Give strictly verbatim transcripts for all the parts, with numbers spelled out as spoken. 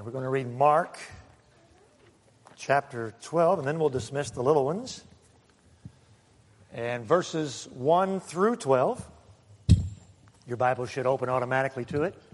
And we're going to read Mark chapter twelve, and then we'll dismiss the little ones. And verses one through twelve. Your Bible should open automatically to it.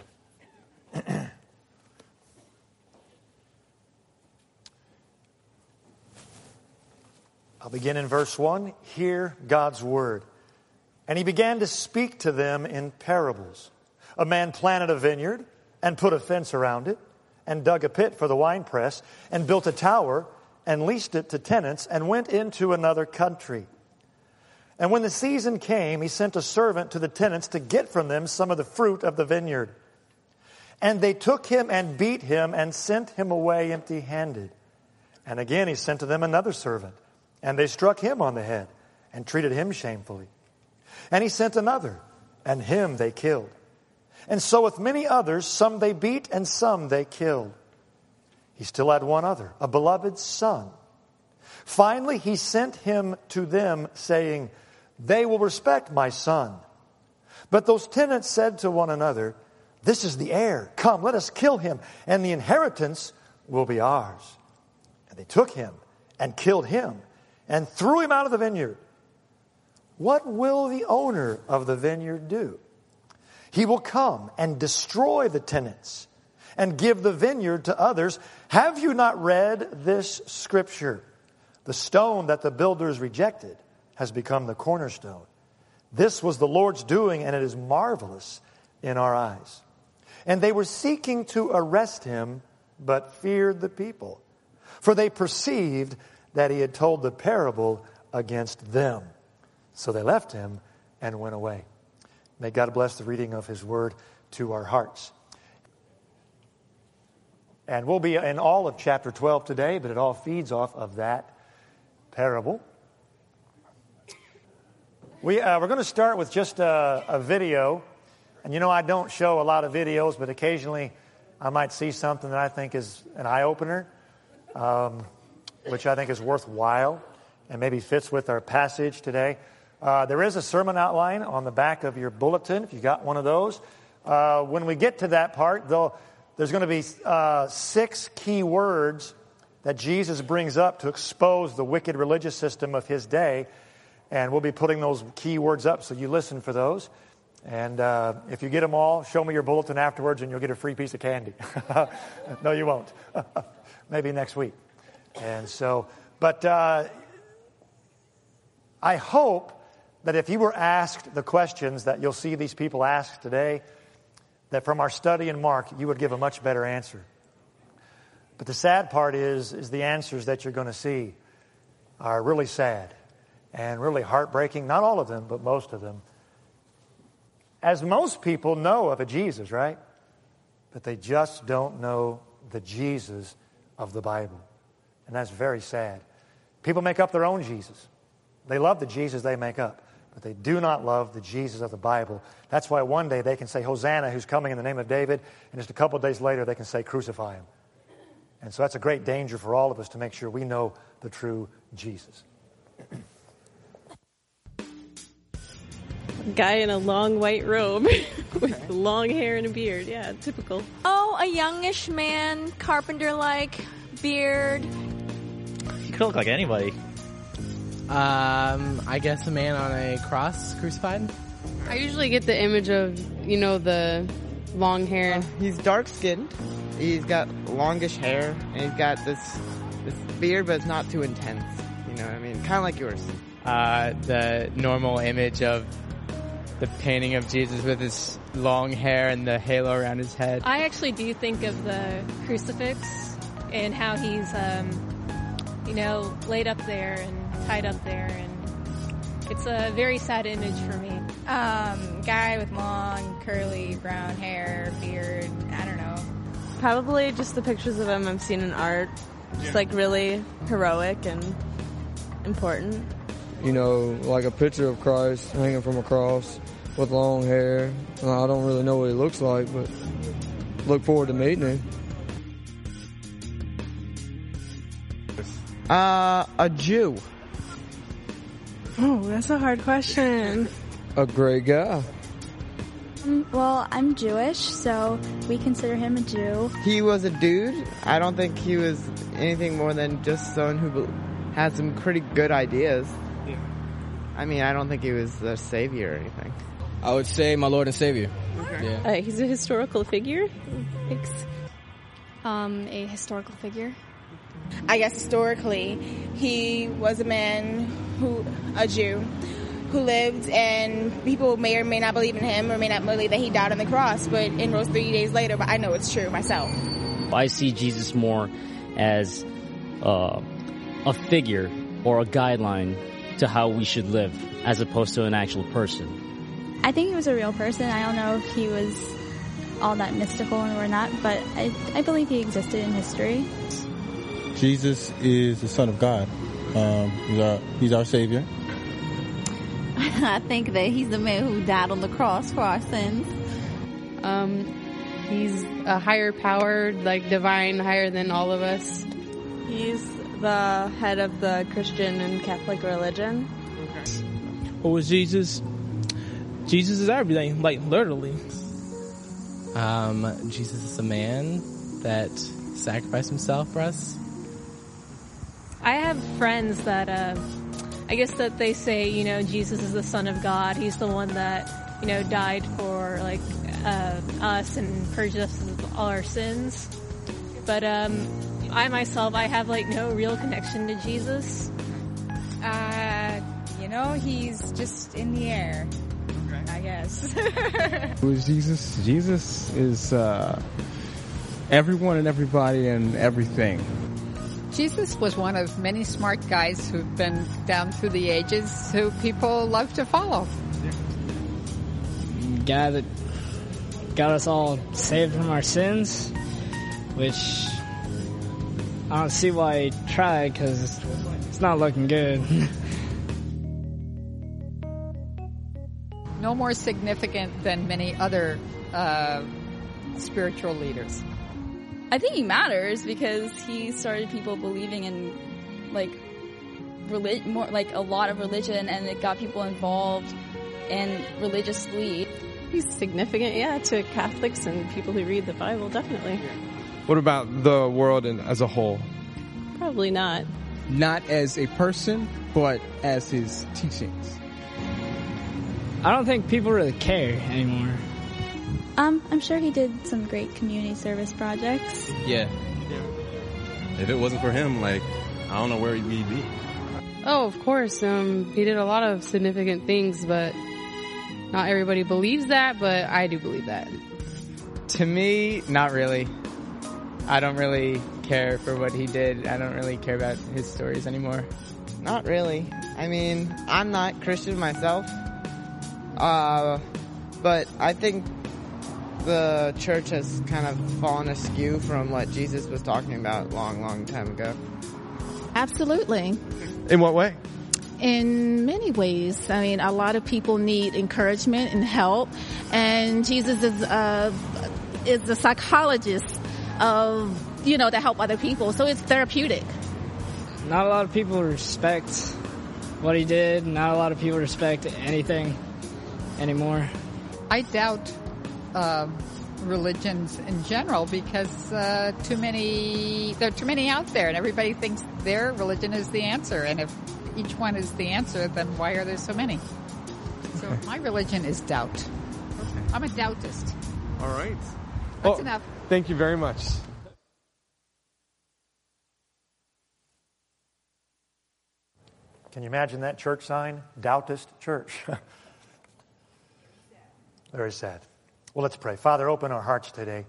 I'll begin in verse one. Hear God's word. And he began to speak to them in parables. A man planted a vineyard and put a fence around it and dug a pit for the winepress and built a tower and leased it to tenants and went into another country. And when the season came, he sent a servant to the tenants to get from them some of the fruit of the vineyard. And they took him and beat him and sent him away empty-handed. And again he sent to them another servant. And they struck him on the head and treated him shamefully. And he sent another, and him they killed. And so with many others, some they beat and some they killed. He still had one other, a beloved son. Finally he sent him to them, saying, they will respect my son. But those tenants said to one another, this is the heir. Come, let us kill him, and the inheritance will be ours. And they took him and killed him and threw him out of the vineyard. What will the owner of the vineyard do? He will come and destroy the tenants and give the vineyard to others. Have you not read this scripture? The stone that the builders rejected has become the cornerstone. This was the Lord's doing, and it is marvelous in our eyes. And they were seeking to arrest him, but feared the people, for they perceived that he had told the parable against them. So they left him and went away. May God bless the reading of his word to our hearts. And we'll be in all of chapter twelve today, but it all feeds off of that parable. We, uh, we're going to start with just a, a video. And you know, I don't show a lot of videos, but occasionally I might see something that I think is an eye-opener, um, which I think is worthwhile and maybe fits with our passage today. Uh, there is a sermon outline on the back of your bulletin, if you got one of those. Uh, when we get to that part, though, there's going to be uh, six key words that Jesus brings up to expose the wicked religious system of his day. And we'll be putting those key words up, so you listen for those. And uh, if you get them all, show me your bulletin afterwards and you'll get a free piece of candy. No, you won't. Maybe next week. And so, but uh, I hope that if you were asked the questions that you'll see these people ask today, that from our study in Mark, you would give a much better answer. But the sad part is, is the answers that you're going to see are really sad and really heartbreaking. Not all of them, but most of them. As most people know of a Jesus, right? But they just don't know the Jesus of the Bible. And that's very sad. People make up their own Jesus. They love the Jesus they make up, but they do not love the Jesus of the Bible. That's why one day they can say, Hosanna, who's coming in the name of David, and just a couple of days later they can say, crucify him. And so that's a great danger for all of us to make sure we know the true Jesus. Guy in a long white robe with long hair and a beard. Yeah, typical. Oh, a youngish man, carpenter-like, beard. He could look like anybody. Um, I guess a man on a cross, crucified. I usually get the image of, you know, the long hair. Uh, he's dark-skinned. He's got longish hair, and he's got this this beard, but it's not too intense. You know what I mean? Kind of like yours. Uh, the normal image of the painting of Jesus with his long hair and the halo around his head. I actually do think of the crucifix and how he's, um, you know, laid up there and tied up there, and it's a very sad image for me. Um, guy with long, curly, brown hair, beard, I don't know. Probably just the pictures of him I've seen in art. Just like really heroic and important. You know, like a picture of Christ hanging from a cross with long hair. I don't really know what he looks like, but look forward to meeting him. Uh, a Jew. Oh, that's a hard question. A great guy. Well, I'm Jewish, so we consider him a Jew. He was a dude. I don't think he was anything more than just someone who had some pretty good ideas. Yeah. I mean, I don't think he was a savior or anything. I would say my Lord and Savior. Okay. Yeah. Uh, he's a historical figure. Thanks. Um, a historical figure. I guess historically, he was a man who, a Jew, who lived, and people may or may not believe in him or may not believe that he died on the cross, but and rose three days later. But I know it's true myself. I see Jesus more as uh, a figure or a guideline to how we should live, as opposed to an actual person. I think he was a real person. I don't know if he was all that mystical or not, but I, I believe he existed in history. Jesus is the Son of God. Um, he's our, he's our Savior. I think that he's the man who died on the cross for our sins. Um, he's a higher power, like divine, higher than all of us. He's the head of the Christian and Catholic religion. Who is Jesus? Jesus is everything, like literally. Um, Jesus is a man that sacrificed himself for us. I have friends that, uh, I guess that they say, you know, Jesus is the Son of God. He's the one that, you know, died for, like, uh, us and purged us of all our sins. But, um, I myself, I have, like, no real connection to Jesus. Uh, you know, he's just in the air, I guess. Who is Jesus? Jesus is, uh, everyone and everybody and everything. Jesus was one of many smart guys who've been down through the ages who people love to follow. Guy that got us all saved from our sins, which I don't see why he tried, because it's not looking good. No more significant than many other uh, spiritual leaders. I think he matters because he started people believing in, like, relig- more like a lot of religion, and it got people involved in religiously. He's significant, yeah, to Catholics and people who read the Bible, definitely. What about the world and as a whole? Probably not. Not as a person, but as his teachings. I don't think people really care anymore. Um, I'm sure he did some great community service projects. Yeah. If it wasn't for him, like, I don't know where we'd be. Oh, of course. Um, he did a lot of significant things, but not everybody believes that, but I do believe that. To me, not really. I don't really care for what he did. I don't really care about his stories anymore. Not really. I mean, I'm not Christian myself. Uh, but I think the church has kind of fallen askew from what Jesus was talking about a long, long time ago. Absolutely. In what way? In many ways. I mean, a lot of people need encouragement and help, and Jesus is uh, is the psychologist of, you know, to help other people. So it's therapeutic. Not a lot of people respect what he did. Not a lot of people respect anything anymore. I doubt uh, religions in general because uh, too many there are too many out there, and everybody thinks their religion is the answer. And if each one is the answer, then why are there so many? So okay. My religion is doubt. Okay. I'm a doubtist. All right. That's well, enough. Thank you very much. Can you imagine that church sign? Doubtist Church. Very sad. Well, let's pray. Father, open our hearts today.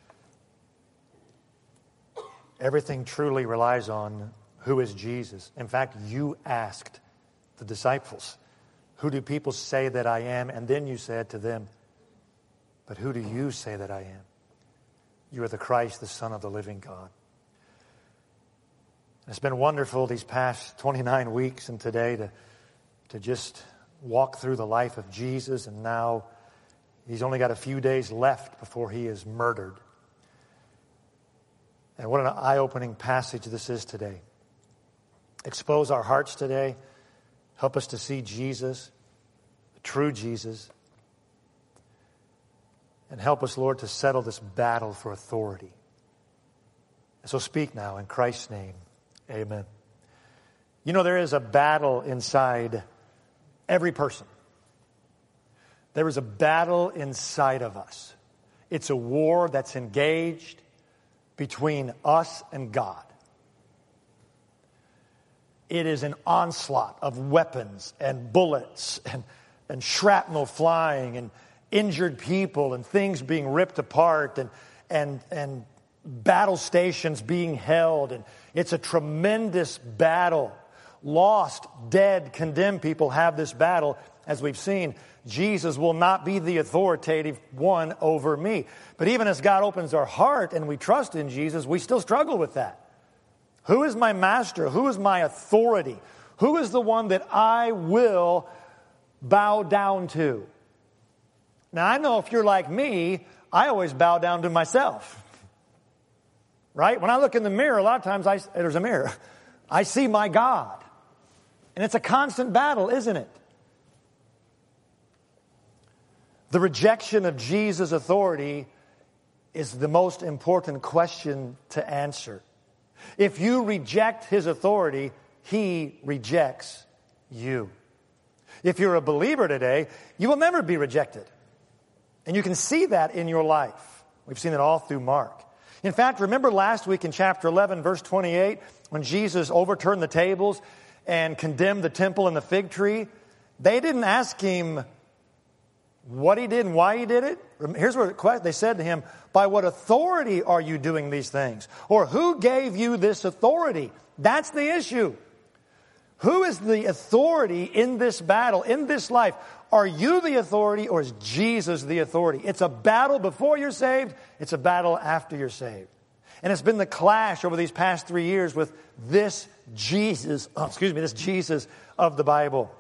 Everything truly relies on who is Jesus. In fact, you asked the disciples, who do people say that I am? And then you said to them, but who do you say that I am? You are the Christ, the Son of the living God. It's been wonderful these past twenty-nine weeks and today to, to just walk through the life of Jesus, and now he's only got a few days left before he is murdered. And what an eye-opening passage this is today. Expose our hearts today. Help us to see Jesus, the true Jesus. And help us, Lord, to settle this battle for authority. So speak now in Christ's name. Amen. You know, there is a battle inside every person. There is a battle inside of us. It's a war that's engaged between us and God. It is an onslaught of weapons and bullets and, and shrapnel flying and injured people and things being ripped apart and, and, and battle stations being held. And it's a tremendous battle. Lost, dead, condemned people have this battle. As we've seen, Jesus will not be the authoritative one over me. But even as God opens our heart and we trust in Jesus, we still struggle with that. Who is my master? Who is my authority? Who is the one that I will bow down to? Now, I know if you're like me, I always bow down to myself. Right? When I look in the mirror, a lot of times I, there's a mirror. I see my God. And it's a constant battle, isn't it? The rejection of Jesus' authority is the most important question to answer. If you reject his authority, he rejects you. If you're a believer today, you will never be rejected. And you can see that in your life. We've seen it all through Mark. In fact, remember last week in chapter eleven, verse twenty-eight, when Jesus overturned the tables and condemned the temple and the fig tree? They didn't ask him what he did and why he did it. Here's what they said to him: by what authority are you doing these things? Or who gave you this authority? That's the issue. Who is the authority in this battle, in this life? Are you the authority or is Jesus the authority? It's a battle before you're saved. It's a battle after you're saved. And it's been the clash over these past three years with this Jesus, oh, excuse me, this Jesus of the Bible.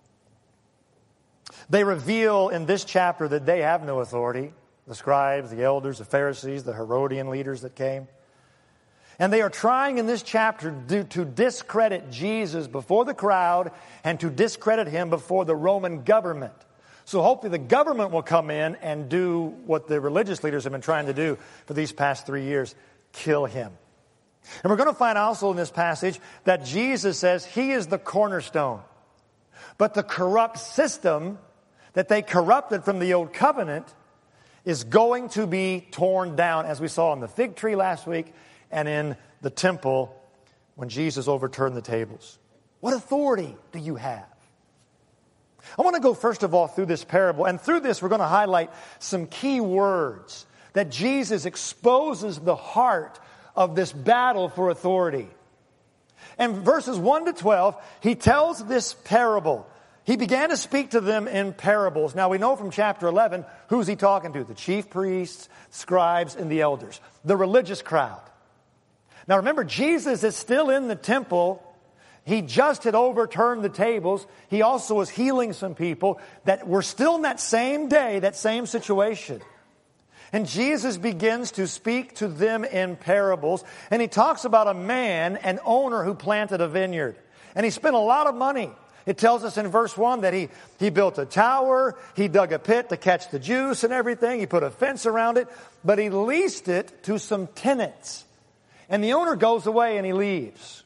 They reveal in this chapter that they have no authority. The scribes, the elders, the Pharisees, the Herodian leaders that came. And they are trying in this chapter to, to discredit Jesus before the crowd and to discredit him before the Roman government. So hopefully the government will come in and do what the religious leaders have been trying to do for these past three years, kill him. And we're going to find also in this passage that Jesus says he is the cornerstone. But the corrupt system that they corrupted from the old covenant is going to be torn down, as we saw in the fig tree last week and in the temple when Jesus overturned the tables. What authority do you have? I want to go first of all through this parable, and through this we're going to highlight some key words that Jesus exposes the heart of this battle for authority. And verses one to twelve, he tells this parable. He began to speak to them in parables. Now we know from chapter eleven, who's he talking to? The chief priests, scribes, and the elders. The religious crowd. Now remember, Jesus is still in the temple. He just had overturned the tables. He also was healing some people that were still in that same day, that same situation. And Jesus begins to speak to them in parables. And he talks about a man, an owner who planted a vineyard. And he spent a lot of money. It tells us in verse one that he, he built a tower, he dug a pit to catch the juice and everything, he put a fence around it, but he leased it to some tenants. And the owner goes away and he leaves.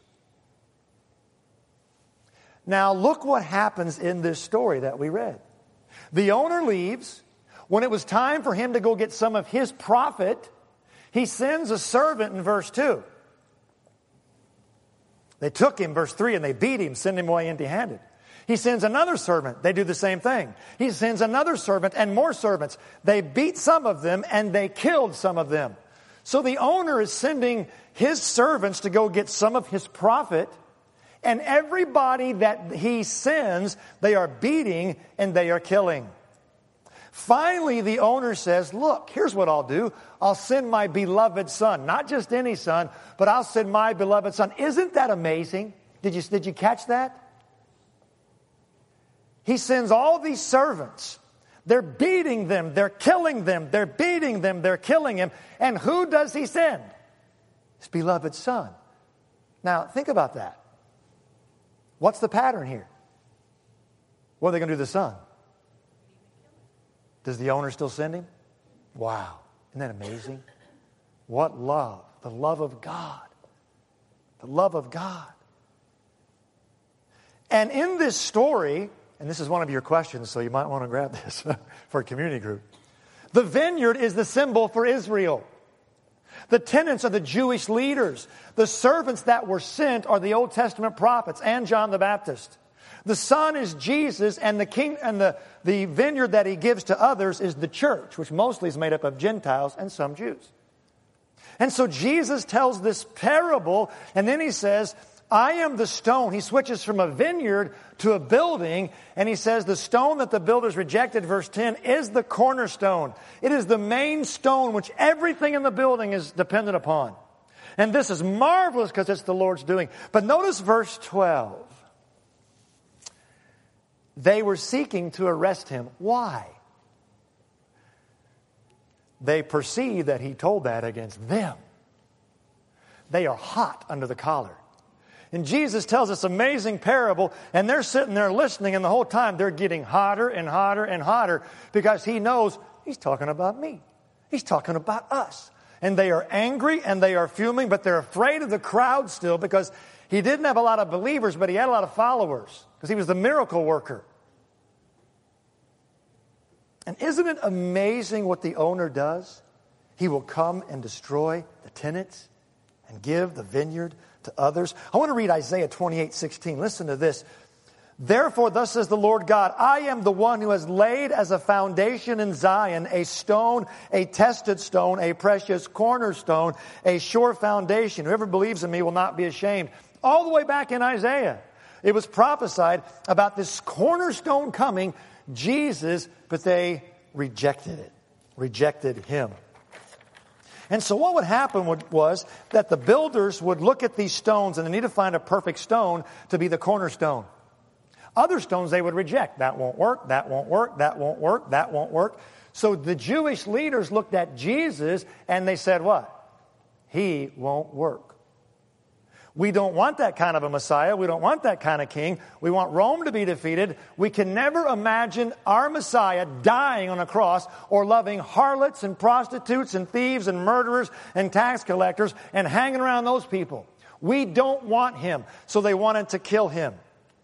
Now look what happens in this story that we read. The owner leaves. When it was time for him to go get some of his profit, he sends a servant in verse two. They took him, verse three, and they beat him, send him away empty-handed. He sends another servant. They do the same thing. He sends another servant and more servants. They beat some of them and they killed some of them. So the owner is sending his servants to go get some of his profit. And everybody that he sends, they are beating and they are killing. Finally, the owner says, look, here's what I'll do. I'll send my beloved son. Not just any son, but I'll send my beloved son. Isn't that amazing? Did you, did you catch that? He sends all these servants. They're beating them. They're killing them. They're beating them. They're killing him. And who does he send? His beloved son. Now, think about that. What's the pattern here? What are they going to do to the son? Does the owner still send him? Wow. Isn't that amazing? What love. The love of God. The love of God. And in this story, and this is one of your questions, so you might want to grab this for a community group. The vineyard is the symbol for Israel. The tenants are the Jewish leaders. The servants that were sent are the Old Testament prophets and John the Baptist. The Son is Jesus, and the king and the, the vineyard that he gives to others is the church, which mostly is made up of Gentiles and some Jews. And so Jesus tells this parable, and then he says, I am the stone. He switches from a vineyard to a building, and he says the stone that the builders rejected, verse ten, is the cornerstone. It is the main stone which everything in the building is dependent upon. And this is marvelous because it's the Lord's doing. But notice verse twelve. They were seeking to arrest him. Why? They perceive that he told that against them. They are hot under the collar. And Jesus tells this amazing parable, and they're sitting there listening, and the whole time they're getting hotter and hotter and hotter because he knows he's talking about me. He's talking about us. And they are angry and they are fuming, but they're afraid of the crowd still because he didn't have a lot of believers, but he had a lot of followers because he was the miracle worker. And isn't it amazing what the owner does? He will come and destroy the tenants and give the vineyard to others. I want to read Isaiah twenty-eight sixteen. Listen to this. Therefore, thus says the Lord God, I am the one who has laid as a foundation in Zion a stone, a tested stone, a precious cornerstone, a sure foundation. Whoever believes in me will not be ashamed. All the way back in Isaiah, it was prophesied about this cornerstone coming, Jesus, but they rejected it, rejected him. And so what would happen would, was that the builders would look at these stones and they need to find a perfect stone to be the cornerstone. Other stones they would reject. That won't work, that won't work, that won't work, that won't work. So the Jewish leaders looked at Jesus and they said what? He won't work. We don't want that kind of a Messiah. We don't want that kind of king. We want Rome to be defeated. We can never imagine our Messiah dying on a cross or loving harlots and prostitutes and thieves and murderers and tax collectors and hanging around those people. We don't want him. So they wanted to kill him.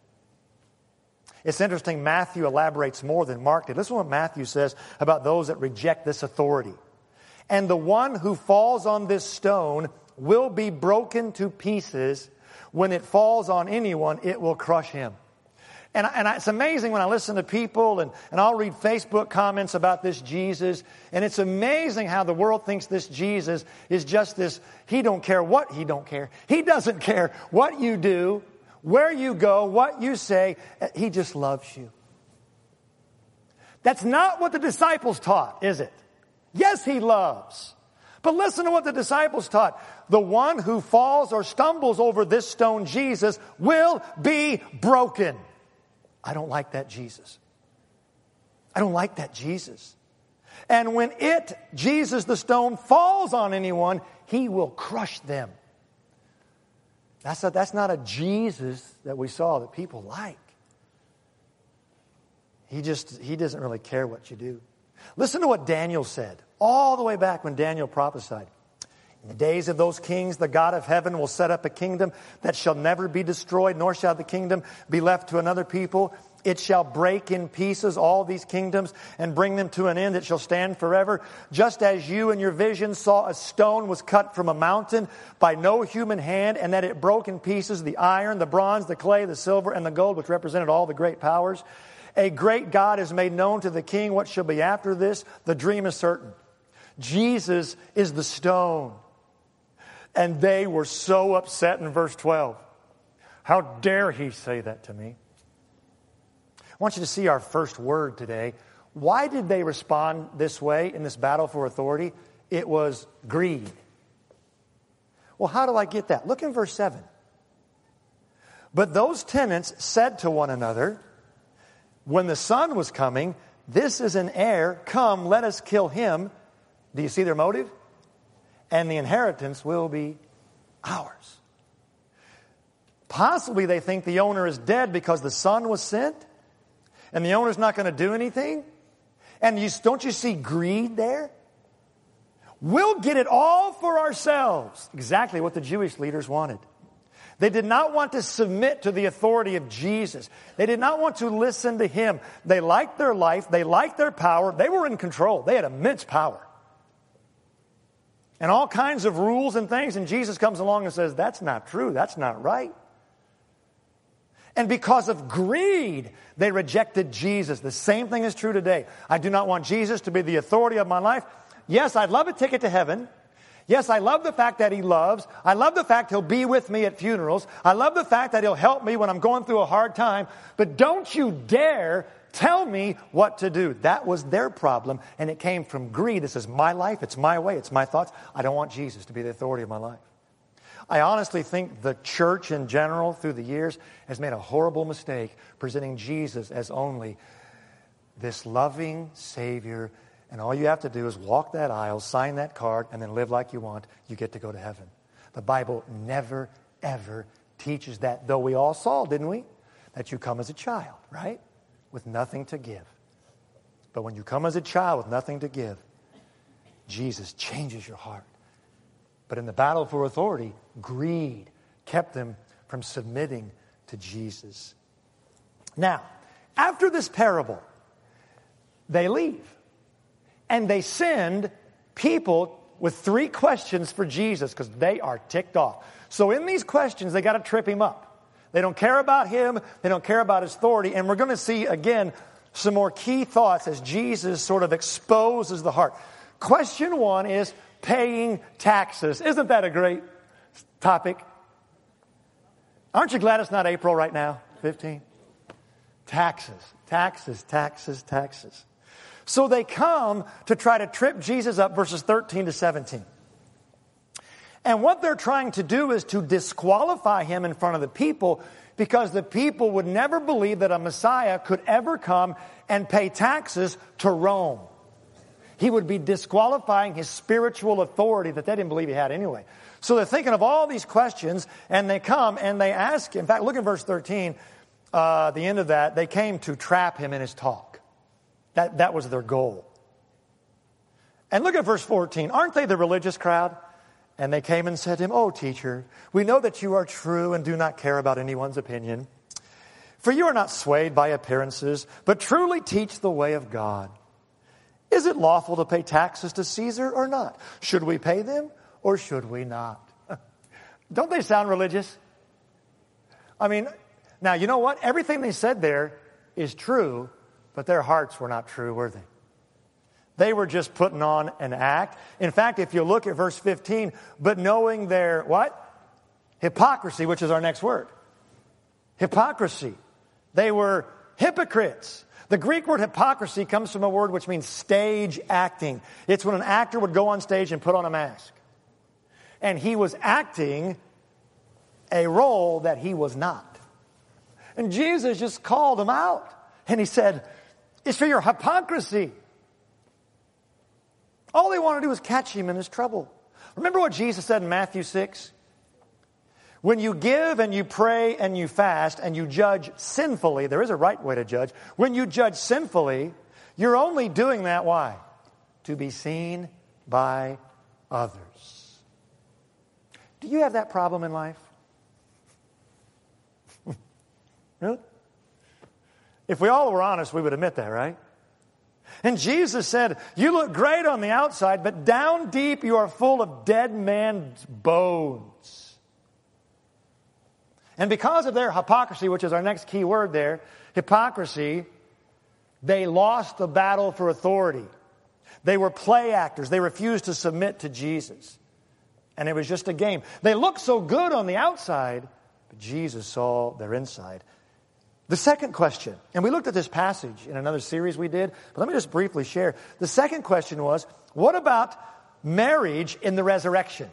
It's interesting, Matthew elaborates more than Mark did. Listen to what Matthew says about those that reject this authority. And the one who falls on this stone will be broken to pieces. When it falls on anyone, it will crush him. And, and it's amazing when I listen to people and, and I'll read Facebook comments about this Jesus. And it's amazing how the world thinks this Jesus is just this, he don't care what he don't care. He doesn't care what you do, where you go, what you say. He just loves you. That's not what the disciples taught, is it? Yes, he loves. But listen to what the disciples taught. The one who falls or stumbles over this stone, Jesus, will be broken. I don't like that Jesus. I don't like that Jesus. And when it, Jesus the stone, falls on anyone, he will crush them. That's, a, that's not a Jesus that we saw that people like. He just, he doesn't really care what you do. Listen to what Daniel said, all the way back when Daniel prophesied. In the days of those kings, the God of heaven will set up a kingdom that shall never be destroyed, nor shall the kingdom be left to another people. It shall break in pieces all these kingdoms and bring them to an end. It shall stand forever. Just as you in your vision saw a stone was cut from a mountain by no human hand, and that it broke in pieces the iron, the bronze, the clay, the silver, and the gold, which represented all the great powers. A great God has made known to the king what shall be after this. The dream is certain. Jesus is the stone. And they were so upset in verse twelve. How dare he say that to me? I want you to see our first word today. Why did they respond this way in this battle for authority? It was greed. Well, how do I get that? Look in verse seven. But those tenants said to one another, when the son was coming, this is an heir. Come, let us kill him. Do you see their motive? And the inheritance will be ours. Possibly they think the owner is dead because the son was sent. And the owner's not going to do anything. And you, don't you see greed there? We'll get it all for ourselves. Exactly what the Jewish leaders wanted. They did not want to submit to the authority of Jesus. They did not want to listen to him. They liked their life. They liked their power. They were in control. They had immense power. And all kinds of rules and things. And Jesus comes along and says, that's not true. That's not right. And because of greed, they rejected Jesus. The same thing is true today. I do not want Jesus to be the authority of my life. Yes, I'd love a ticket to heaven. Yes, I love the fact that he loves. I love the fact he'll be with me at funerals. I love the fact that he'll help me when I'm going through a hard time. But don't you dare tell me what to do. That was their problem, and it came from greed. This is my life. It's my way. It's my thoughts. I don't want Jesus to be the authority of my life. I honestly think the church in general through the years has made a horrible mistake presenting Jesus as only this loving Savior. And all you have to do is walk that aisle, sign that card, and then live like you want. You get to go to heaven. The Bible never, ever teaches that. Though we all saw, didn't we? That you come as a child, right? With nothing to give. But when you come as a child with nothing to give, Jesus changes your heart. But in the battle for authority, greed kept them from submitting to Jesus. Now, after this parable, they leave. And they send people with three questions for Jesus because they are ticked off. So in these questions, they got to trip him up. They don't care about him. They don't care about his authority. And we're going to see, again, some more key thoughts as Jesus sort of exposes the heart. Question one is paying taxes. Isn't that a great topic? Aren't you glad it's not April right now, fifteen? Taxes, taxes, taxes, taxes. So they come to try to trip Jesus up, verses thirteen to seventeen. And what they're trying to do is to disqualify him in front of the people because the people would never believe that a Messiah could ever come and pay taxes to Rome. He would be disqualifying his spiritual authority that they didn't believe he had anyway. So they're thinking of all these questions, and they come and they ask him. In fact, look at verse thirteen. Uh, the end of that, they came to trap him in his talk. That, that was their goal. And look at verse fourteen. Aren't they the religious crowd? And they came and said to him, "Oh, teacher, we know that you are true and do not care about anyone's opinion. For you are not swayed by appearances, but truly teach the way of God. Is it lawful to pay taxes to Caesar or not? Should we pay them or should we not?" Don't they sound religious? I mean, now you know what? Everything they said there is true, but their hearts were not true, were they? They were just putting on an act. In fact, if you look at verse fifteen, but knowing their what? Hypocrisy, which is our next word. Hypocrisy. They were hypocrites. The Greek word hypocrisy comes from a word which means stage acting. It's when an actor would go on stage and put on a mask. And he was acting a role that he was not. And Jesus just called him out. And he said, "It's for your hypocrisy." All they wanted to do was catch him in his trouble. Remember what Jesus said in Matthew six? When you give and you pray and you fast and you judge sinfully, there is a right way to judge. When you judge sinfully, you're only doing that, why? To be seen by others. Do you have that problem in life? Really? If we all were honest, we would admit that, right? And Jesus said, "You look great on the outside, but down deep you are full of dead man's bones." And because of their hypocrisy, which is our next key word there, hypocrisy, they lost the battle for authority. They were play actors. They refused to submit to Jesus. And it was just a game. They looked so good on the outside, but Jesus saw their inside. The second question, and we looked at this passage in another series we did, but let me just briefly share. The second question was, what about marriage in the resurrection?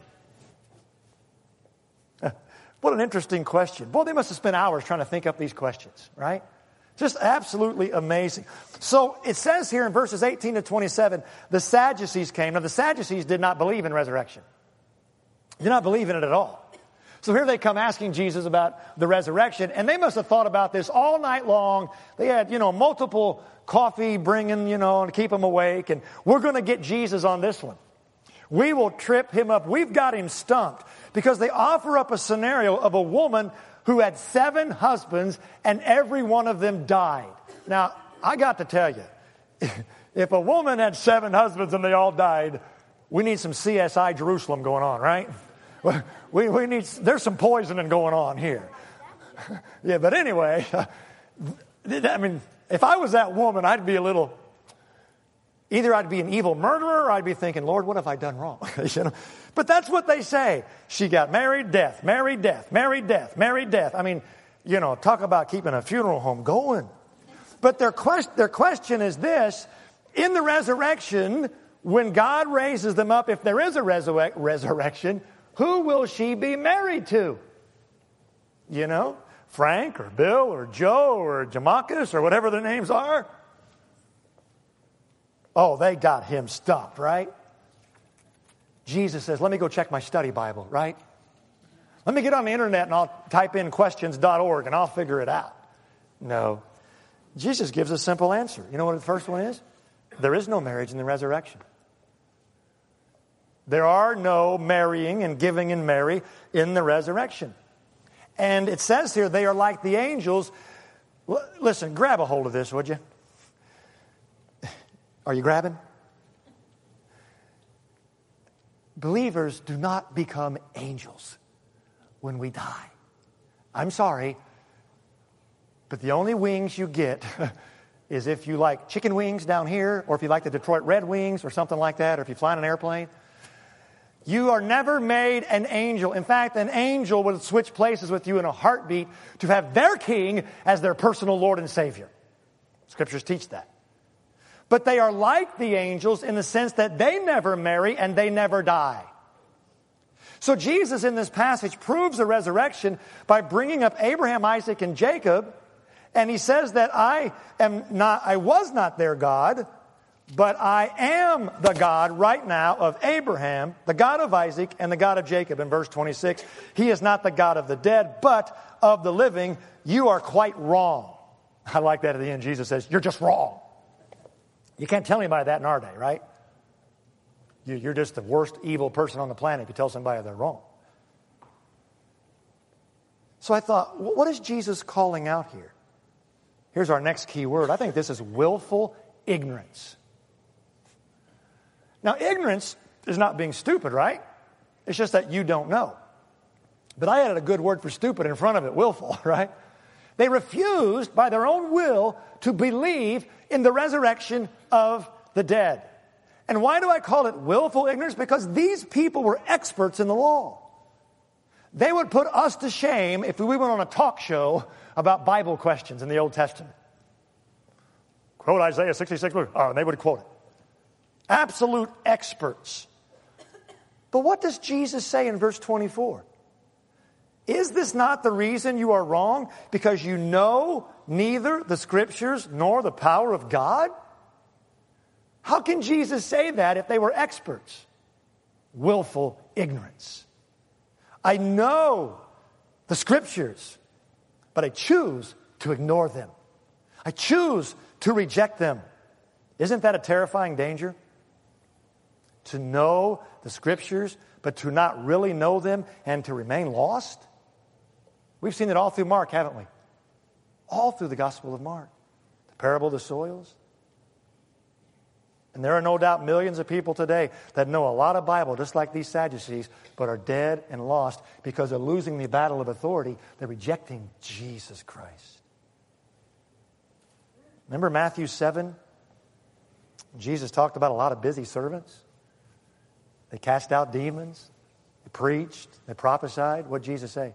What an interesting question. Boy, they must have spent hours trying to think up these questions, right? Just absolutely amazing. So it says here in verses eighteen to twenty-seven, the Sadducees came. Now the Sadducees did not believe in resurrection. Did not believe in it at all. So here they come asking Jesus about the resurrection, and they must have thought about this all night long. They had, you know, multiple coffee bringing, you know, to keep them awake, and we're going to get Jesus on this one. We will trip him up. We've got him stumped because they offer up a scenario of a woman who had seven husbands and every one of them died. Now, I got to tell you, if a woman had seven husbands and they all died, we need some C S I Jerusalem going on, right? We, we need, there's some poisoning going on here. Yeah, but anyway, I mean, if I was that woman, I'd be a little, either I'd be an evil murderer or I'd be thinking, Lord, what have I done wrong? You know? But that's what they say. She got married, death, married, death, married, death, married, death. I mean, you know, talk about keeping a funeral home going. But their, quest, their question is this: in the resurrection, when God raises them up, if there is a resurre- resurrection, who will she be married to? You know, Frank or Bill or Joe or Jamarcus or whatever their names are. Oh, they got him stumped, right? Jesus says, let me go check my study Bible, right? Let me get on the internet and I'll type in questions dot org and I'll figure it out. No. Jesus gives a simple answer. You know what the first one is? There is no marriage in the resurrection. There are no marrying and giving in marry in the resurrection. And it says here they are like the angels. L- listen, grab a hold of this, would you? Are you grabbing? Believers do not become angels when we die. I'm sorry, but the only wings you get is if you like chicken wings down here, or if you like the Detroit Red Wings or something like that, or if you fly in an airplane. You are never made an angel. In fact, an angel would switch places with you in a heartbeat to have their king as their personal Lord and Savior. Scriptures teach that. But they are like the angels in the sense that they never marry and they never die. So Jesus in this passage proves the resurrection by bringing up Abraham, Isaac, and Jacob. And he says that I am not, I was not their God, but I am the God right now of Abraham, the God of Isaac, and the God of Jacob. In verse twenty-six, he is not the God of the dead, but of the living. You are quite wrong. I like that at the end. Jesus says, you're just wrong. You can't tell anybody that in our day, right? You're just the worst evil person on the planet if you tell somebody they're wrong. So I thought, what is Jesus calling out here? Here's our next key word. I think this is willful ignorance. Now, ignorance is not being stupid, right? It's just that you don't know. But I added a good word for stupid in front of it, willful, right? They refused by their own will to believe in the resurrection of the dead. And why do I call it willful ignorance? Because these people were experts in the law. They would put us to shame if we went on a talk show about Bible questions in the Old Testament. Quote Isaiah sixty-six, oh, and they would quote it. Absolute experts. But what does Jesus say in verse twenty-four? Is this not the reason you are wrong? Because you know neither the Scriptures nor the power of God? How can Jesus say that if they were experts? Willful ignorance. I know the Scriptures, but I choose to ignore them. I choose to reject them. Isn't that a terrifying danger? To know the Scriptures, but to not really know them and to remain lost? We've seen it all through Mark, haven't we? All through the Gospel of Mark. The parable of the soils. And there are no doubt millions of people today that know a lot of Bible, just like these Sadducees, but are dead and lost because they're losing the battle of authority. They're rejecting Jesus Christ. Remember Matthew seven? Jesus talked about a lot of busy servants. They cast out demons. They preached. They prophesied. What did Jesus say?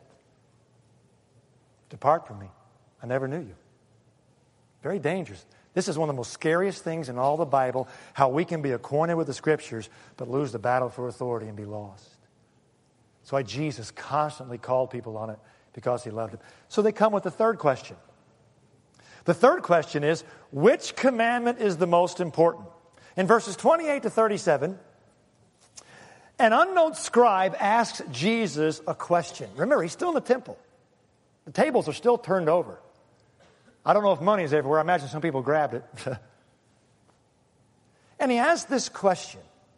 Depart from me. I never knew you. Very dangerous. This is one of the most scariest things in all the Bible, how we can be acquainted with the Scriptures, but lose the battle for authority and be lost. That's why Jesus constantly called people on it, because he loved them. So they come with the third question. The third question is, which commandment is the most important? In verses twenty-eight to thirty-seven, an unknown scribe asks Jesus a question. Remember, he's still in the temple. The tables are still turned over. I don't know if money is everywhere. I imagine some people grabbed it. And he asked this question: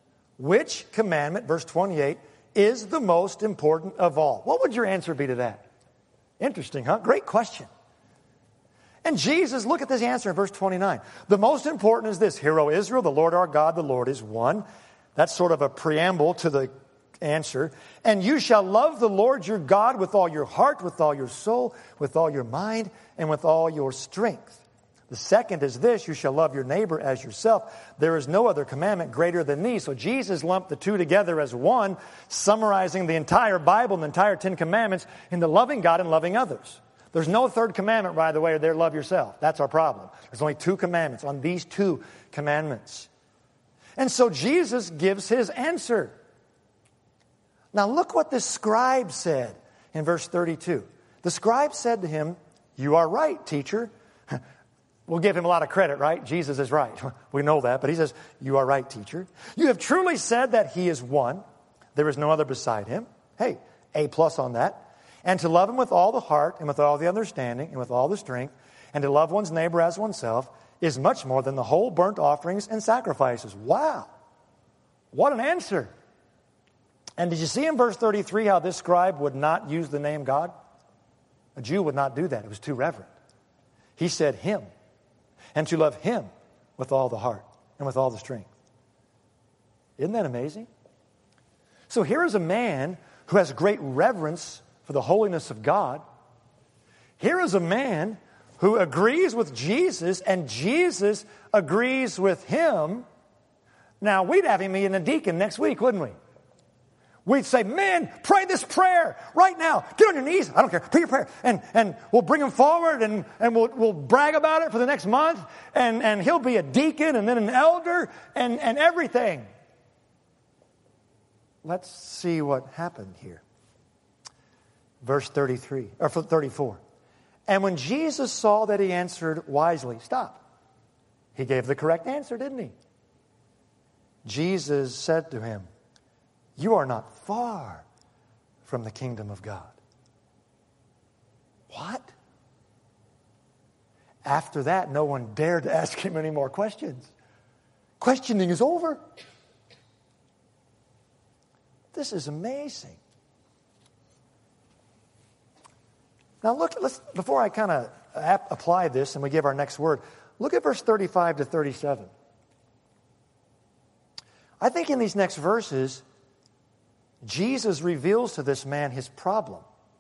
which commandment, verse twenty-eight, is the most important of all? What would your answer be to that? Interesting, huh? Great question. And Jesus, look at this answer in verse twenty-nine. The most important is this: Hear, O Israel, the Lord our God, the Lord is one. That's sort of a preamble to the answer. And you shall love the Lord your God with all your heart, with all your soul, with all your mind, and with all your strength. The second is this: you shall love your neighbor as yourself. There is no other commandment greater than these. So Jesus lumped the two together as one, summarizing the entire Bible and the entire Ten Commandments into loving God and loving others. There's no third commandment, by the way, there, love yourself. That's our problem. There's only two commandments on these two commandments. And so Jesus gives his answer. Now look what the scribe said in verse thirty-two. The scribe said to him, "You are right, teacher." We'll give him a lot of credit, right? Jesus is right. We know that. But he says, "You are right, teacher. You have truly said that he is one. There is no other beside him." Hey, A plus on that. "And to love him with all the heart and with all the understanding and with all the strength, and to love one's neighbor as oneself is much more than the whole burnt offerings and sacrifices." Wow. What an answer. And did you see in verse thirty-three how this scribe would not use the name God? A Jew would not do that. It was too reverent. He said him. And to love him with all the heart and with all the strength. Isn't that amazing? So here is a man who has great reverence for the holiness of God. Here is a man who agrees with Jesus, and Jesus agrees with him. Now, we'd have him in a deacon next week, wouldn't we? We'd say, "Men, pray this prayer right now. Get on your knees. I don't care. Pray your prayer." And and we'll bring him forward, and, and we'll we'll brag about it for the next month. And, and he'll be a deacon and then an elder and, and everything. Let's see what happened here. Verse thirty-three, or thirty-four. "And when Jesus saw that he answered wisely," stop. He gave the correct answer, didn't he? Jesus said to him, "You are not far from the kingdom of God." What? After that, no one dared to ask him any more questions. Questioning is over. This is amazing. Now look, let's, before I kind of apply this and we give our next word, look at verse thirty-five to thirty-seven. I think in these next verses, Jesus reveals to this man his problem.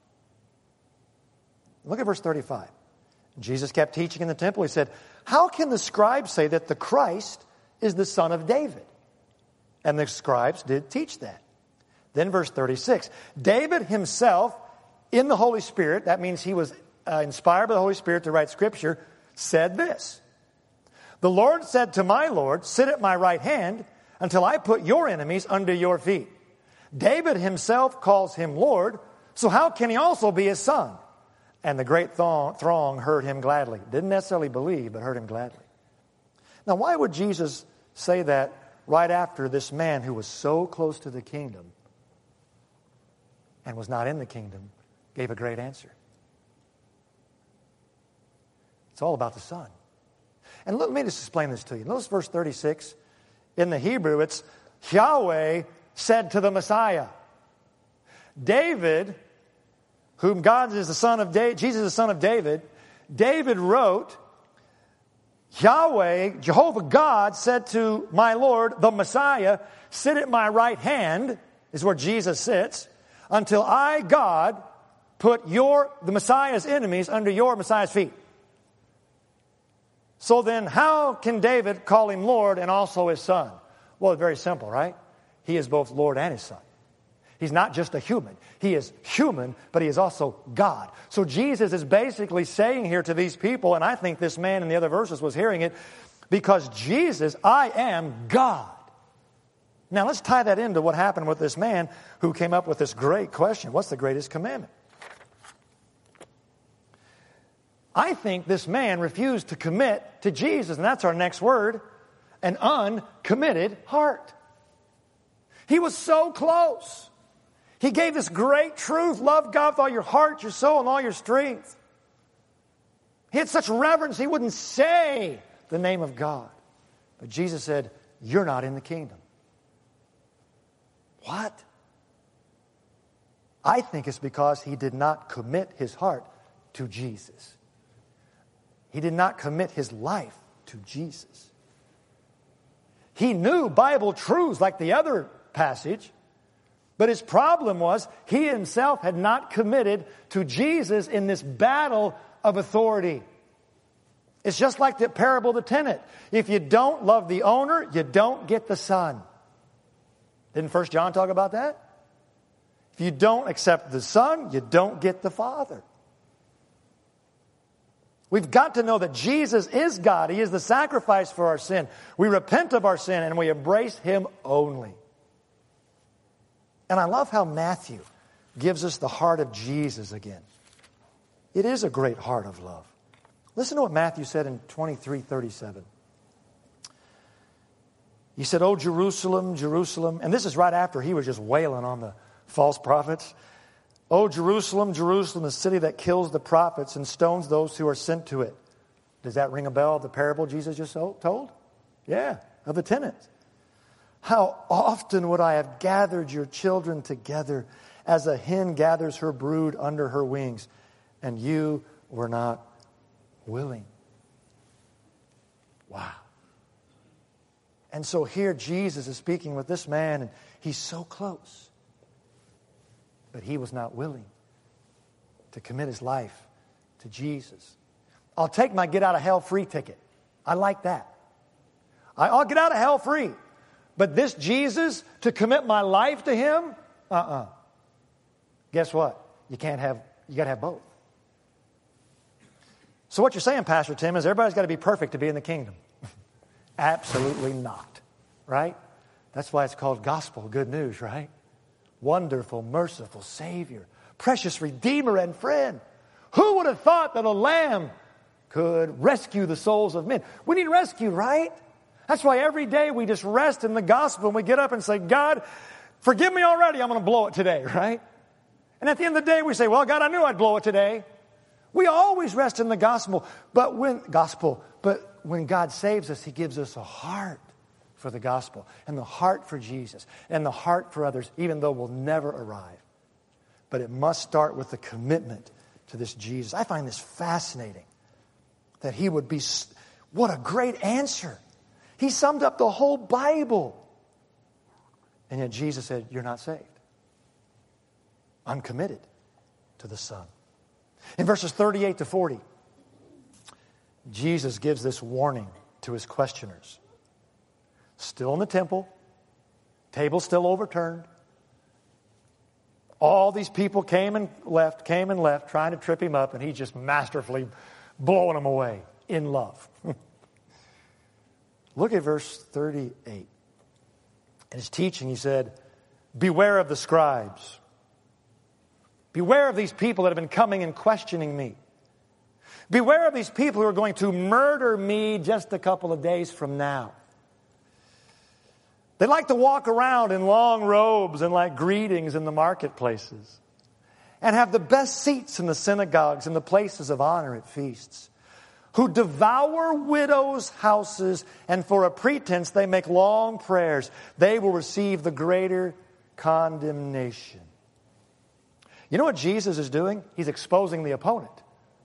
Look at verse thirty-five. Jesus kept teaching in the temple. He said, "How can the scribes say that the Christ is the son of David?" And the scribes did teach that. Then verse thirty-six. "David himself, in the Holy Spirit," that means he was uh, inspired by the Holy Spirit to write Scripture, said this, "The Lord said to my Lord, sit at my right hand until I put your enemies under your feet." David himself calls him Lord, so how can he also be his son? And the great throng heard him gladly. Didn't necessarily believe, but heard him gladly. Now, why would Jesus say that right after this man who was so close to the kingdom and was not in the kingdom gave a great answer? It's all about the Son. And let me just explain this to you. Notice verse thirty-six. In the Hebrew, it's Yahweh said to the Messiah. David, whom God is the son of David, Jesus is the son of David, David wrote, Yahweh, Jehovah God, said to my Lord, the Messiah, sit at my right hand, is where Jesus sits, until I, God, put your, the Messiah's enemies under your Messiah's feet. So then, how can David call him Lord and also his son? Well, it's very simple, right? He is both Lord and his son. He's not just a human. He is human, but he is also God. So Jesus is basically saying here to these people, and I think this man in the other verses was hearing it, because Jesus, I am God. Now let's tie that into what happened with this man who came up with this great question. What's the greatest commandment? I think this man refused to commit to Jesus, and that's our next word, an uncommitted heart. He was so close. He gave this great truth, love God with all your heart, your soul, and all your strength. He had such reverence, he wouldn't say the name of God. But Jesus said, you're not in the kingdom. What? I think it's because he did not commit his heart to Jesus. He did not commit his life to Jesus. He knew Bible truths like the other passage, but his problem was he himself had not committed to Jesus in this battle of authority. It's just like the parable of the tenant. If you don't love the owner, you don't get the son. Didn't First John talk about that? If you don't accept the Son, you don't get the Father. We've got to know that Jesus is God. He is the sacrifice for our sin. We repent of our sin and we embrace Him only. And I love how Matthew gives us the heart of Jesus again. It is a great heart of love. Listen to what Matthew said in twenty-three thirty-seven. He said, "Oh, Jerusalem, Jerusalem," and this is right after he was just wailing on the false prophets. "Oh, Jerusalem, Jerusalem, the city that kills the prophets and stones those who are sent to it." Does that ring a bell of the parable Jesus just told? Yeah, of the tenants. "How often would I have gathered your children together as a hen gathers her brood under her wings, and you were not willing." Wow. And so here Jesus is speaking with this man, and he's so close. But he was not willing to commit his life to Jesus. I'll take my get out of hell free ticket. I like that. I, I'll get out of hell free. But this Jesus, to commit my life to him, uh-uh. Guess what? You can't have, you got to have both. So what you're saying, Pastor Tim, is everybody's got to be perfect to be in the kingdom. Absolutely not. Right? That's why it's called gospel, good news, right? Wonderful, merciful Savior, precious Redeemer and friend. Who would have thought that a lamb could rescue the souls of men? We need rescue, right? That's why every day we just rest in the gospel and we get up and say, "God, forgive me already, I'm going to blow it today," right? And at the end of the day we say, "Well, God, I knew I'd blow it today." We always rest in the gospel, but when gospel, but when God saves us, He gives us a heart for the gospel and the heart for Jesus and the heart for others, even though we'll never arrive. But it must start with the commitment to this Jesus. I find this fascinating that He would be, what a great answer. He summed up the whole Bible. And yet Jesus said, "You're not saved. I'm committed to the Son." In verses thirty-eight to forty, Jesus gives this warning to His questioners. Still in the temple, table still overturned. All these people came and left, came and left, trying to trip Him up, and He's just masterfully blowing them away in love. Look at verse thirty-eight. In His teaching, He said, "Beware of the scribes. Beware of these people that have been coming and questioning me. Beware of these people who are going to murder me just a couple of days from now. They like to walk around in long robes and like greetings in the marketplaces and have the best seats in the synagogues and the places of honor at feasts, who devour widows' houses, and for a pretense they make long prayers. They will receive the greater condemnation." You know what Jesus is doing? He's exposing the opponent.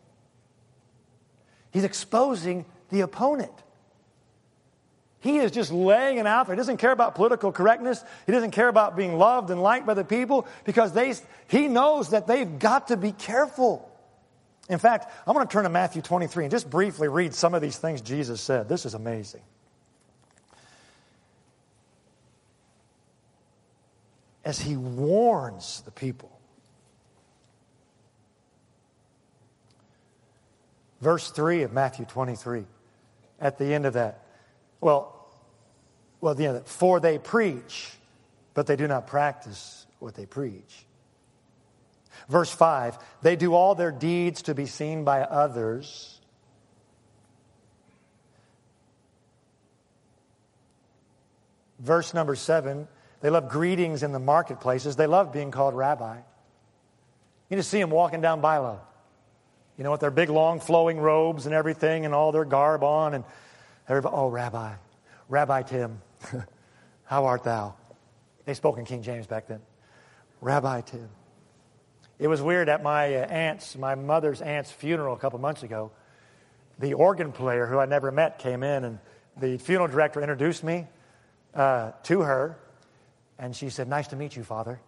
He's exposing the opponent. He is just laying it out there. He doesn't care about political correctness. He doesn't care about being loved and liked by the people, because they, he knows that they've got to be careful. In fact, I'm going to turn to Matthew twenty-three and just briefly read some of these things Jesus said. This is amazing. As He warns the people. Verse three of Matthew twenty-three, at the end of that. Well, well, at the end of that. "For they preach, but they do not practice what they preach." Verse five, "They do all their deeds to be seen by others." Verse number seven, "They love greetings in the marketplaces." They love being called rabbi. You just see them walking down Bilo. You know, with their big, long, flowing robes and everything and all their garb on. And everybody, "Oh, Rabbi, Rabbi Tim, how art thou?" They spoke in King James back then. Rabbi Tim. It was weird at my uh, aunt's, my mother's aunt's funeral a couple months ago. The organ player, who I never met, came in, and the funeral director introduced me uh, to her, and she said, "Nice to meet you, Father."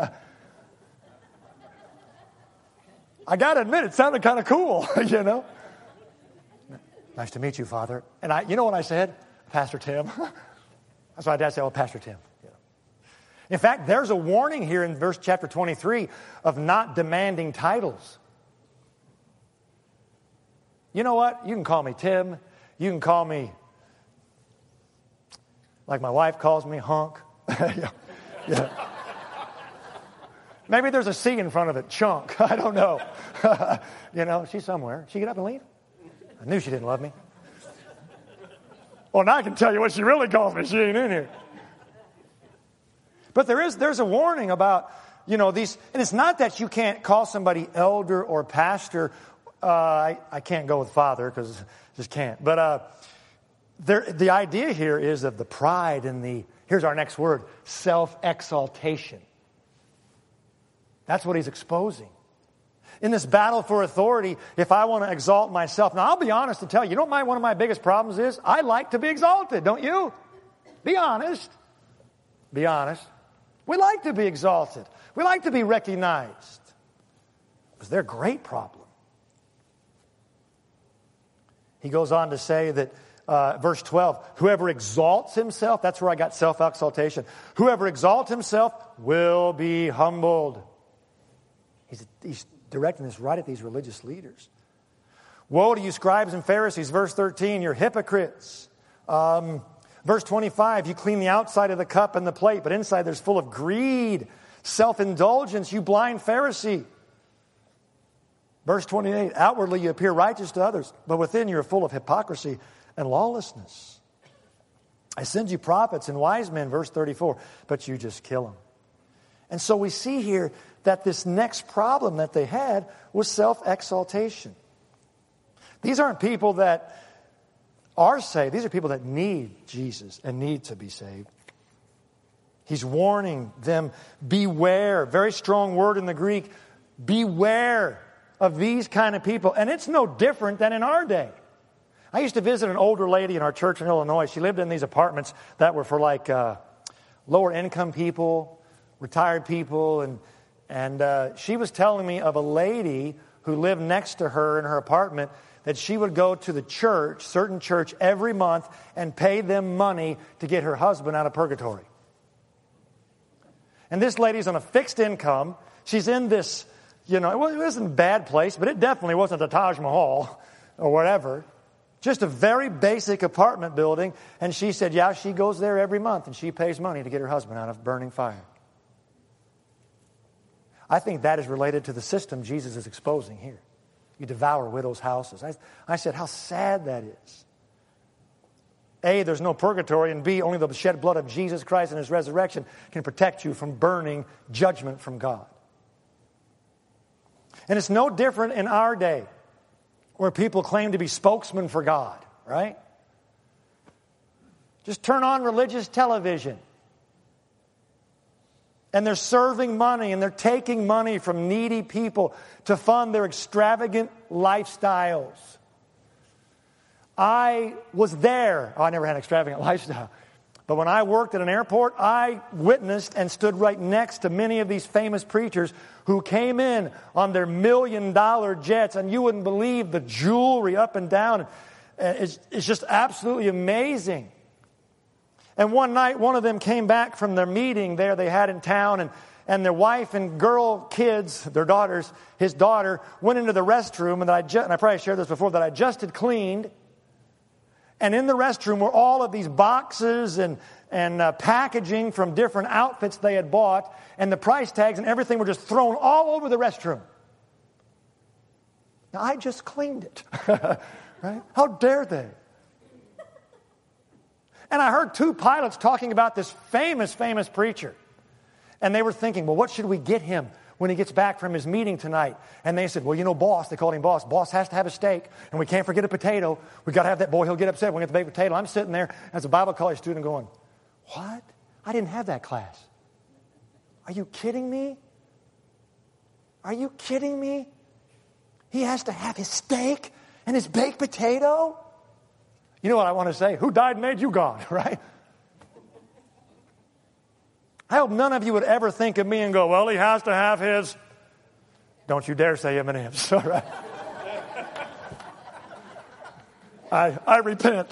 I got to admit, it sounded kind of cool, you know. "Nice to meet you, Father." And I, you know what I said? "Pastor Tim." That's why Dad said, "Oh, Pastor Tim." You know. In fact, there's a warning here in verse chapter twenty-three of not demanding titles. You know what? You can call me Tim. You can call me, like my wife calls me, Hunk. yeah. yeah. Maybe there's a C in front of it, Chunk. I don't know. You know, she's somewhere. She get up and leave? I knew she didn't love me. Well, now I can tell you what she really calls me. She ain't in here. But there is there's a warning about, you know, these, and it's not that you can't call somebody elder or pastor. Uh, I, I can't go with father because just can't. But uh, there, the idea here is of the pride and the, here's our next word, self-exaltation. That's what he's exposing. In this battle for authority, if I want to exalt myself, now I'll be honest to tell you, you know what my, one of my biggest problems is? I like to be exalted, don't you? Be honest. Be honest. We like to be exalted. We like to be recognized. It's their great problem. He goes on to say that, uh, verse twelve, whoever exalts himself, that's where I got self-exaltation. Whoever exalts himself will be humbled. He's, he's directing this right at these religious leaders. Woe to you, scribes and Pharisees, verse thirteen, you're hypocrites. Um, verse twenty-five, you clean the outside of the cup and the plate, but inside there's full of greed, self-indulgence, you blind Pharisee. Verse twenty-eight, outwardly you appear righteous to others, but within you are full of hypocrisy and lawlessness. I send you prophets and wise men, verse thirty-four, but you just kill them. And so we see here that this next problem that they had was self-exaltation. These aren't people that are saved. These are people that need Jesus and need to be saved. He's warning them, beware. Very strong word in the Greek. Beware of these kind of people. And it's no different than in our day. I used to visit an older lady in our church in Illinois. She lived in these apartments that were for like uh, lower income people, retired people. And, and uh, she was telling me of a lady who lived next to her in her apartment that she would go to the church, certain church, every month and pay them money to get her husband out of purgatory. And this lady's on a fixed income. She's in this, you know, it wasn't a bad place, but it definitely wasn't the Taj Mahal or whatever. Just a very basic apartment building. And she said, yeah, she goes there every month and she pays money to get her husband out of burning fire. I think that is related to the system Jesus is exposing here. You devour widows' houses. I, I said, how sad that is. A, there's no purgatory, and B, only the shed blood of Jesus Christ and His resurrection can protect you from burning judgment from God. And it's no different in our day, where people claim to be spokesmen for God, right? Just turn on religious television. And they're serving money and they're taking money from needy people to fund their extravagant lifestyles. I was there. Oh, I never had an extravagant lifestyle. But when I worked at an airport, I witnessed and stood right next to many of these famous preachers who came in on their million dollar jets, and you wouldn't believe the jewelry up and down. It's, it's just absolutely amazing. And one night, one of them came back from their meeting there they had in town, and, and their wife and girl kids, their daughters, his daughter, went into the restroom, and, I ju- and I probably shared this before, that I just had cleaned. And in the restroom were all of these boxes and, and uh, packaging from different outfits they had bought, and the price tags and everything were just thrown all over the restroom. Now, I just cleaned it, right? How dare they? And I heard two pilots talking about this famous, famous preacher. And they were thinking, well, what should we get him when he gets back from his meeting tonight? And they said, well, you know, boss, they called him boss. Boss has to have a steak, and we can't forget a potato. We've got to have that. Boy, he'll get upset when we get the baked potato. I'm sitting there as a Bible college student going, what? I didn't have that class. Are you kidding me? Are you kidding me? He has to have his steak and his baked potato? You know what I want to say? Who died and made you God, right? I hope none of you would ever think of me and go, well, he has to have his... Don't you dare say M and M's, all right? I, I repent.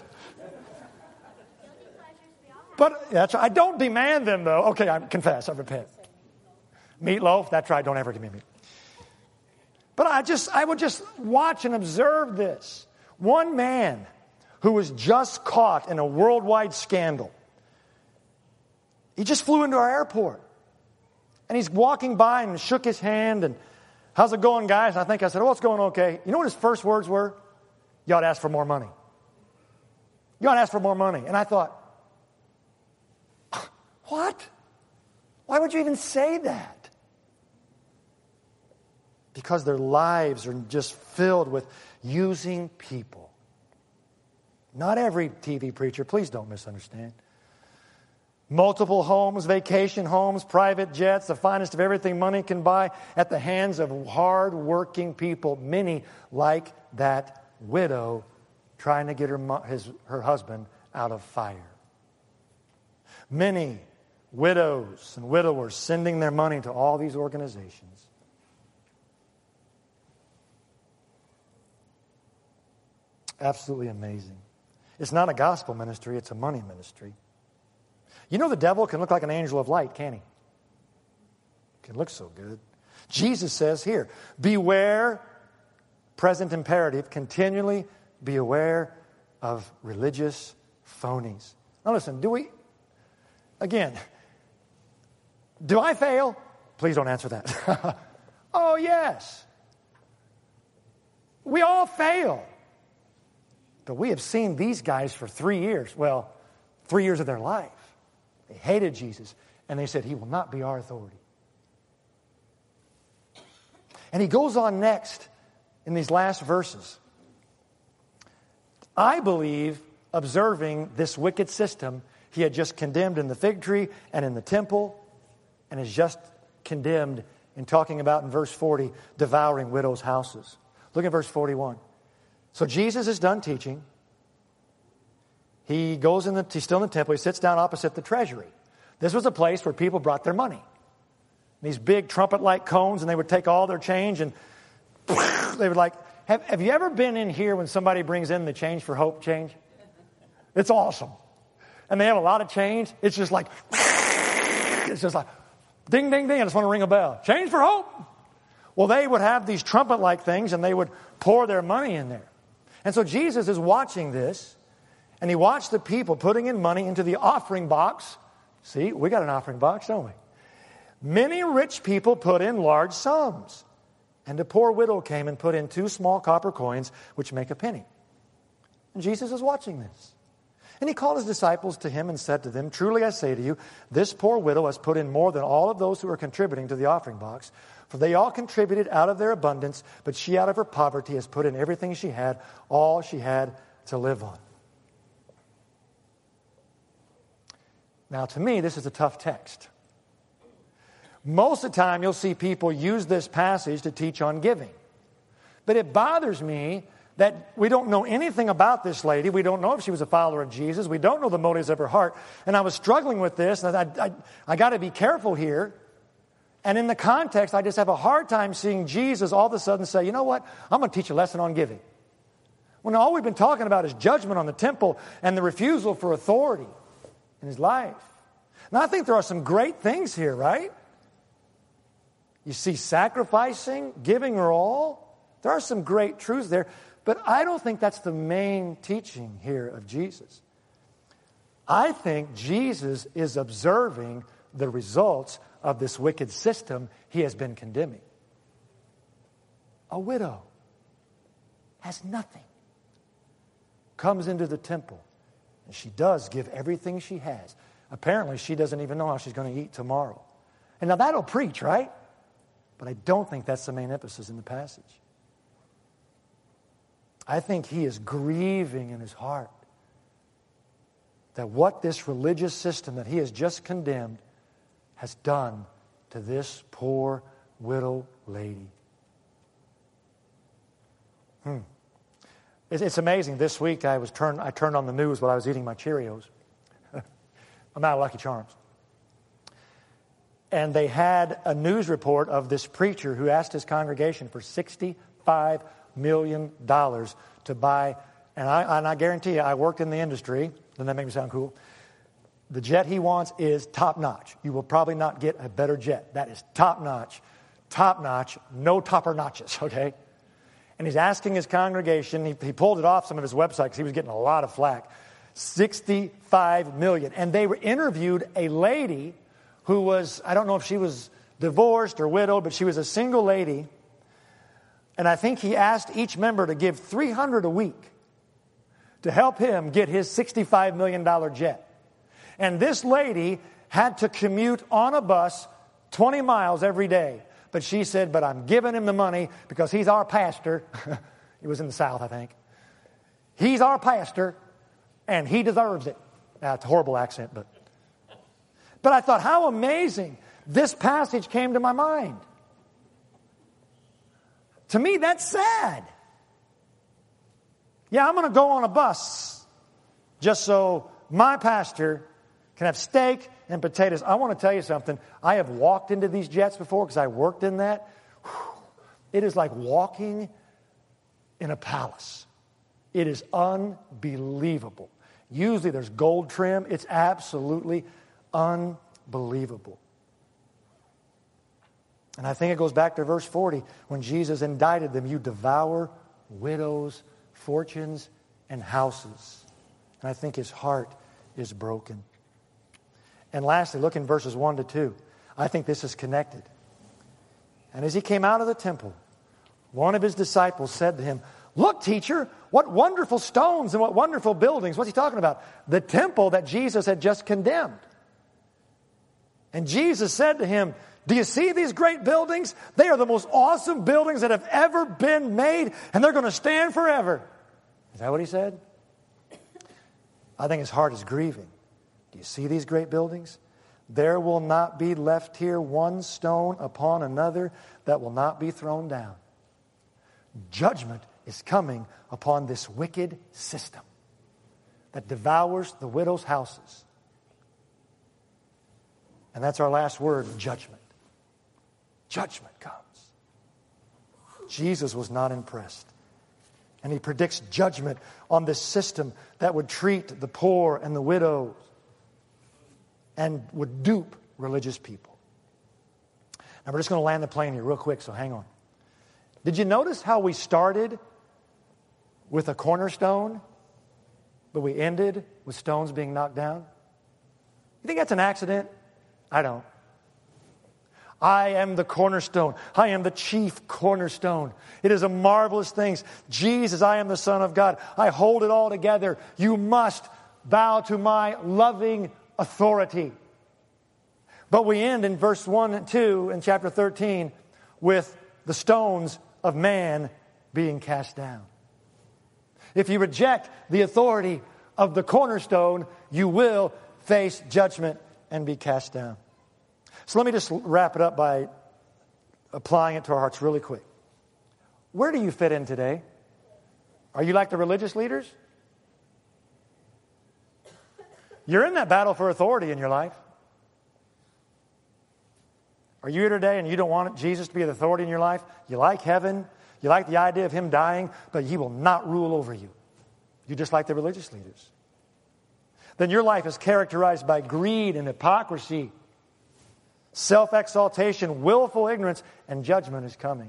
But that's I don't demand them, though. Okay, I confess, I repent. Meatloaf, that's right, don't ever give me meat. But I just, I would just watch and observe this. One man who was just caught in a worldwide scandal. He just flew into our airport. And he's walking by and shook his hand and, how's it going, guys? And I think I said, oh, it's going okay. You know what his first words were? You ought to ask for more money. You ought to ask for more money. And I thought, what? Why would you even say that? Because their lives are just filled with using people. Not every T V preacher, please don't misunderstand. Multiple homes, vacation homes, private jets, the finest of everything money can buy at the hands of hard-working people, many like that widow trying to get her, his, her husband out of fire. Many widows and widowers sending their money to all these organizations. Absolutely amazing. It's not a gospel ministry, it's a money ministry. You know the devil can look like an angel of light, can't he? Can look so good. Jesus says here, beware, present imperative, continually be aware of religious phonies. Now listen, do we, again, do I fail? Please don't answer that. Oh, yes. We all fail. But we have seen these guys for three years. Well, three years of their life. They hated Jesus, and they said, he will not be our authority. And he goes on next in these last verses. I believe, observing this wicked system he had just condemned in the fig tree and in the temple, and is just condemned in talking about in verse forty, devouring widows' houses. Look at verse forty-one. So Jesus is done teaching. He goes in the, he's still in the temple. He sits down opposite the treasury. This was a place where people brought their money. These big trumpet-like cones, and they would take all their change and they would like, have, have you ever been in here when somebody brings in the change for hope change? It's awesome. And they have a lot of change. It's just like, it's just like, ding, ding, ding. I just want to ring a bell. Change for hope. Well, they would have these trumpet-like things, and they would pour their money in there. And so Jesus is watching this. And he watched the people putting in money into the offering box. See, we got an offering box, don't we? Many rich people put in large sums. And a poor widow came and put in two small copper coins, which make a penny. And Jesus is watching this. And he called his disciples to him and said to them, truly I say to you, this poor widow has put in more than all of those who are contributing to the offering box. For they all contributed out of their abundance, but she out of her poverty has put in everything she had, all she had to live on. Now, to me, this is a tough text. Most of the time, you'll see people use this passage to teach on giving. But it bothers me that we don't know anything about this lady. We don't know if she was a follower of Jesus. We don't know the motives of her heart. And I was struggling with this, and I, I, I got to be careful here. And in the context, I just have a hard time seeing Jesus all of a sudden say, you know what, I'm going to teach a lesson on giving. When all we've been talking about is judgment on the temple and the refusal for authority in his life. Now, I think there are some great things here, right? You see sacrificing, giving her all. There are some great truths there. But I don't think that's the main teaching here of Jesus. I think Jesus is observing the results of this wicked system he has been condemning. A widow has nothing. Comes into the temple. And she does give everything she has. Apparently, she doesn't even know how she's going to eat tomorrow. And now that'll preach, right? But I don't think that's the main emphasis in the passage. I think he is grieving in his heart that what this religious system that he has just condemned has done to this poor widow lady. Hmm. It's, it's amazing. This week I was turned. I turned on the news while I was eating my Cheerios. I'm out of Lucky Charms. And they had a news report of this preacher who asked his congregation for sixty-five million dollars to buy, and I, and I guarantee you, I worked in the industry. Doesn't that make me sound cool? The jet he wants is top-notch. You will probably not get a better jet. That is top-notch, top-notch, no topper notches, okay? And he's asking his congregation, he, he pulled it off some of his website because he was getting a lot of flack, sixty-five million dollars. And they were interviewed a lady who was, I don't know if she was divorced or widowed, but she was a single lady. And I think he asked each member to give three hundred dollars a week to help him get his sixty-five million dollars jet. And this lady had to commute on a bus twenty miles every day. But she said, but I'm giving him the money because he's our pastor. He was in the South, I think. He's our pastor, and he deserves it. That's a horrible accent, but... But I thought, how amazing. This passage came to my mind. To me, that's sad. Yeah, I'm going to go on a bus just so my pastor can have steak and potatoes. I want to tell you something. I have walked into these jets before because I worked in that. It is like walking in a palace. It is unbelievable. Usually there's gold trim. It's absolutely unbelievable. And I think it goes back to verse forty when Jesus indicted them. You devour widows' fortunes and houses. And I think his heart is broken. And lastly, look in verses one to two. I think this is connected. And as he came out of the temple, one of his disciples said to him, look, teacher, what wonderful stones and what wonderful buildings. What's he talking about? The temple that Jesus had just condemned. And Jesus said to him, do you see these great buildings? They are the most awesome buildings that have ever been made, and they're going to stand forever. Is that what he said? I think his heart is grieving. Do you see these great buildings? There will not be left here one stone upon another that will not be thrown down. Judgment is coming upon this wicked system that devours the widow's houses. And that's our last word, judgment. Judgment comes. Jesus was not impressed. And he predicts judgment on this system that would treat the poor and the widows and would dupe religious people. Now we're just going to land the plane here real quick, so hang on. Did you notice how we started with a cornerstone, but we ended with stones being knocked down? You think that's an accident? I don't. I am the cornerstone. I am the chief cornerstone. It is a marvelous thing. Jesus, I am the Son of God. I hold it all together. You must bow to my loving authority. But we end in verse one and two in chapter thirteen with the stones of man being cast down. If you reject the authority of the cornerstone, you will face judgment and be cast down. So let me just wrap it up by applying it to our hearts really quick. Where do you fit in today? Are you like the religious leaders? You're in that battle for authority in your life. Are you here today and you don't want Jesus to be the authority in your life? You like heaven. You like the idea of him dying, but he will not rule over you. You're just like the religious leaders. Then your life is characterized by greed and hypocrisy, self-exaltation, willful ignorance, and judgment is coming.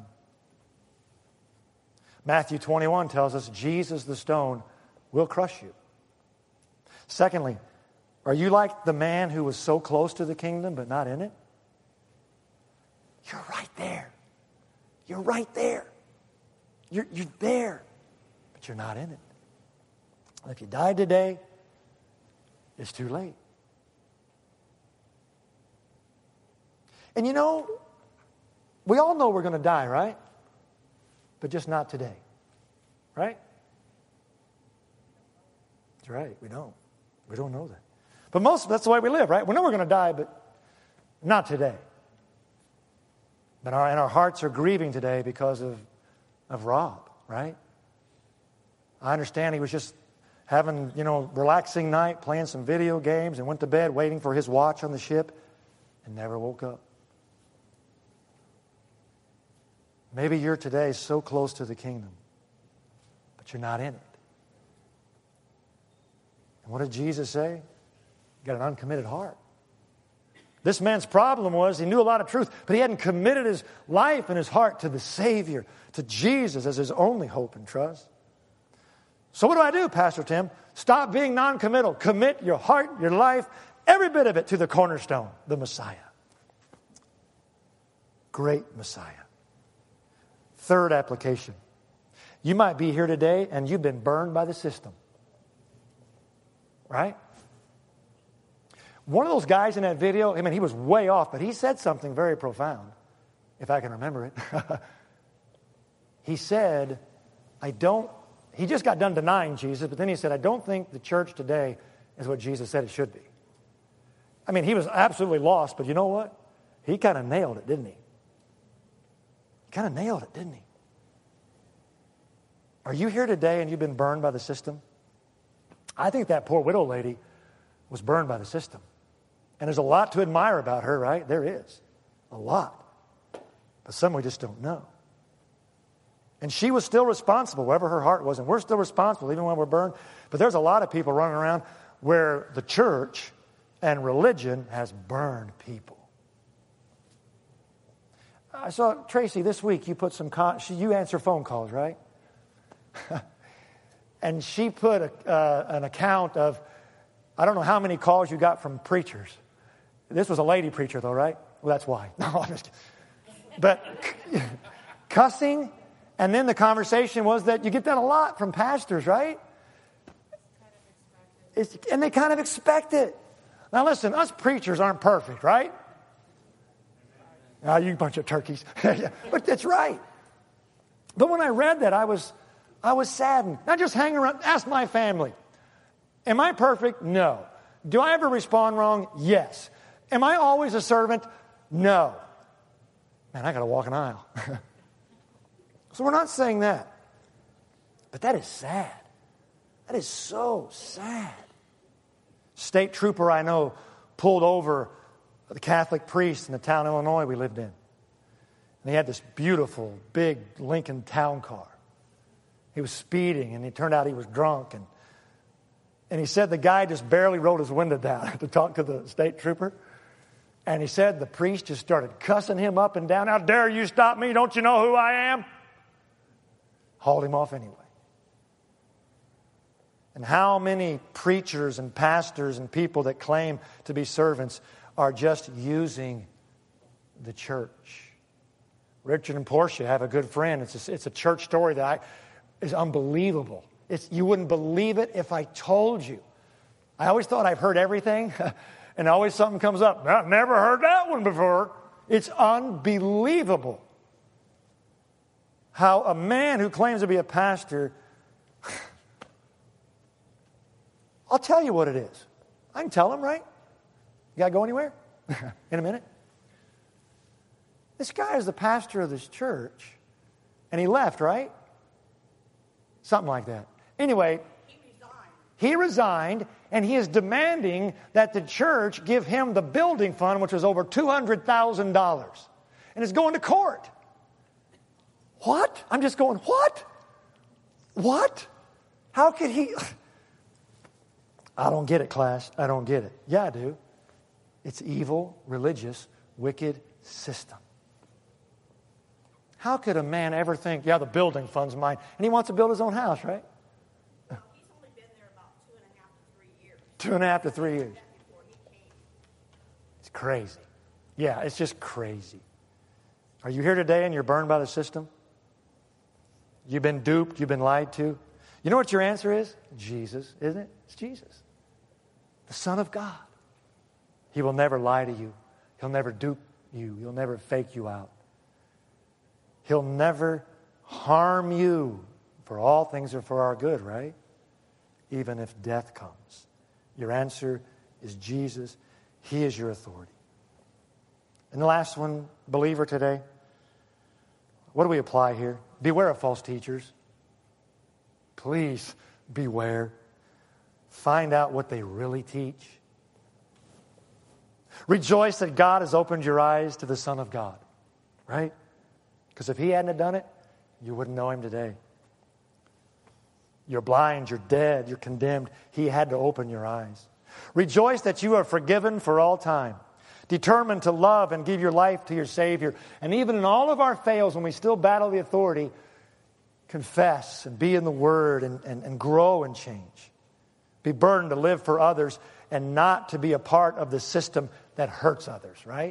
Matthew twenty-one tells us Jesus, the stone, will crush you. Secondly, are you like the man who was so close to the kingdom but not in it? You're right there. You're right there. You're, you're there, but you're not in it. If you died today, it's too late. And you know, we all know we're going to die, right? But just not today. Right? That's right, we don't. We don't know that. But most, that's the way we live, right? We know we're going to die, but not today. And our, and our hearts are grieving today because of, of Rob, right? I understand he was just having, you know, relaxing night, playing some video games, and went to bed waiting for his watch on the ship and never woke up. Maybe you're today so close to the kingdom, but you're not in it. And what did Jesus say? You got an uncommitted heart. This man's problem was he knew a lot of truth, but he hadn't committed his life and his heart to the Savior, to Jesus as his only hope and trust. So what do I do, Pastor Tim? Stop being non-committal. Commit your heart, your life, every bit of it to the cornerstone, the Messiah. Great Messiah. Third application. You might be here today and you've been burned by the system. Right? One of those guys in that video, I mean, he was way off, but he said something very profound, if I can remember it. He said, I don't, he just got done denying Jesus, but then he said, I don't think the church today is what Jesus said it should be. I mean, he was absolutely lost, but you know what? He kind of nailed it, didn't he? He kind of nailed it, didn't he? Are you here today and you've been burned by the system? I think that poor widow lady was burned by the system. And there's a lot to admire about her, right? There is. A lot. But some we just don't know. And she was still responsible, wherever her heart was. And we're still responsible, even when we're burned. But there's a lot of people running around where the church and religion has burned people. I saw, Tracy, this week you put some, con- you answer phone calls, right? And she put a, uh, an account of, I don't know how many calls you got from preachers. This was a lady preacher, though, right? Well, that's why. No, I'm just kidding. But cussing, and then the conversation was that you get that a lot from pastors, right? It's, and they kind of expect it. Now, listen, us preachers aren't perfect, right? Ah, you bunch of turkeys. Yeah, but that's right. But when I read that, I was, I was saddened. Not just hanging around. Ask my family. Am I perfect? No. Do I ever respond wrong? Yes. Am I always a servant? No. Man, I got to walk an aisle. So we're not saying that. But that is sad. That is so sad. State trooper I know pulled over the Catholic priest in the town of Illinois we lived in. And he had this beautiful, big Lincoln town car. He was speeding, and it turned out he was drunk. And, and he said the guy just barely rolled his window down to talk to the state trooper. And he said the priest just started cussing him up and down. How dare you stop me? Don't you know who I am? Hauled him off anyway. And how many preachers and pastors and people that claim to be servants are just using the church? Richard and Portia have a good friend. It's a, it's a church story that I, is unbelievable. It's, you wouldn't believe it if I told you. I always thought I've heard everything, and always something comes up. I've never heard that one before. It's unbelievable how a man who claims to be a pastor, I'll tell you what it is. I can tell him, right? You got to go anywhere? In a minute. This guy is the pastor of this church, and he left, right? Something like that. Anyway, he resigned. He resigned, and he is demanding that the church give him the building fund, which was over two hundred thousand dollars. And it's going to court. What? I'm just going, what? What? How could he? I don't get it, class. I don't get it. Yeah, I do. It's evil, religious, wicked system. How could a man ever think, yeah, the building fund's mine, and he wants to build his own house, right? Well, he's only been there about two and a half to three years. Two and a half to three years. It's crazy. Yeah, it's just crazy. Are you here today and you're burned by the system? You've been duped, you've been lied to. You know what your answer is? Jesus, isn't it? It's Jesus. The Son of God. He will never lie to you. He'll never dupe you. He'll never fake you out. He'll never harm you. For all things are for our good, right? Even if death comes. Your answer is Jesus. He is your authority. And the last one, believer today, what do we apply here? Beware of false teachers. Please beware. Find out what they really teach. Rejoice that God has opened your eyes to the Son of God, right? Because if he hadn't have done it, you wouldn't know him today. You're blind, you're dead, you're condemned. He had to open your eyes. Rejoice that you are forgiven for all time. Determined to love and give your life to your Savior. And even in all of our fails, when we still battle the authority, confess and be in the Word and, and, and grow and change. Be burdened to live for others and not to be a part of the system that hurts others, right?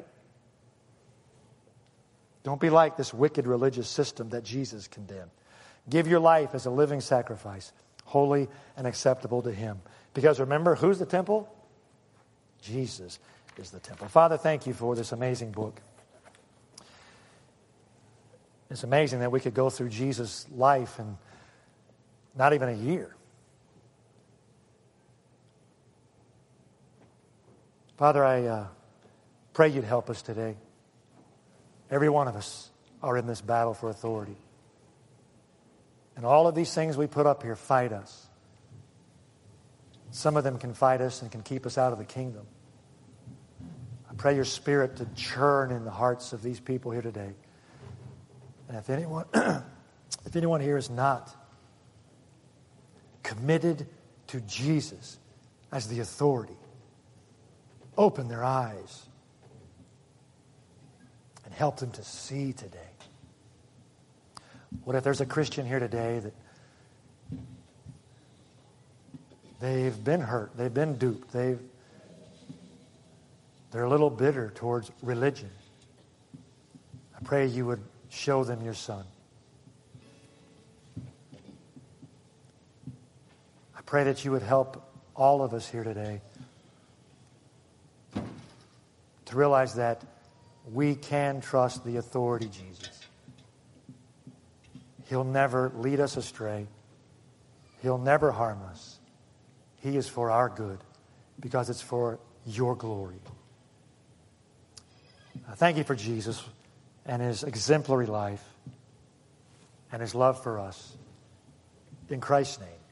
Don't be like this wicked religious system that Jesus condemned. Give your life as a living sacrifice, holy and acceptable to Him. Because remember, who's the temple? Jesus is the temple. Father, thank you for this amazing book. It's amazing that we could go through Jesus' life in not even a year. Father, I uh, pray you'd help us today. Every one of us are in this battle for authority. And all of these things we put up here fight us. Some of them can fight us and can keep us out of the kingdom. I pray your Spirit to churn in the hearts of these people here today. And if anyone, if anyone here is not committed to Jesus as the authority, open their eyes and help them to see today. What if there's a Christian here today that they've been hurt, they've been duped, they've they're a little bitter towards religion. I pray you would show them your Son. I pray that you would help all of us here today to realize that we can trust the authority, Jesus. He'll never lead us astray. He'll never harm us. He is for our good because it's for your glory. I thank you for Jesus and his exemplary life and his love for us. In Christ's name.